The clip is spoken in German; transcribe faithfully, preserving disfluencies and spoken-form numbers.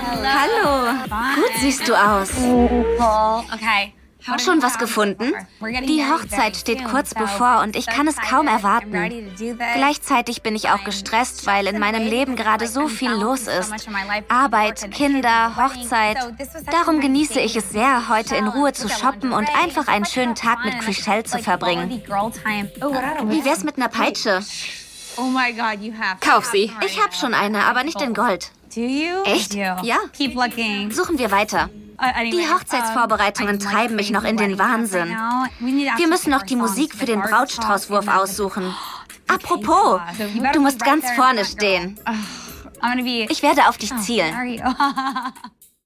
Hallo. Gut siehst du aus. Schon was gefunden? Die Hochzeit steht kurz bevor und ich kann es kaum erwarten. Gleichzeitig bin ich auch gestresst, weil in meinem Leben gerade so viel los ist. Arbeit, Kinder, Hochzeit. Darum genieße ich es sehr, heute in Ruhe zu shoppen und einfach einen schönen Tag mit Chrishell zu verbringen. Wie wär's mit einer Peitsche? Kauf sie. Ich habe schon eine, aber nicht in Gold. Echt? Ja. Suchen wir weiter. Die Hochzeitsvorbereitungen treiben mich noch in den Wahnsinn. Wir müssen noch die Musik für den Brautstraußwurf aussuchen. Apropos, du musst ganz vorne stehen. Ich werde auf dich zielen.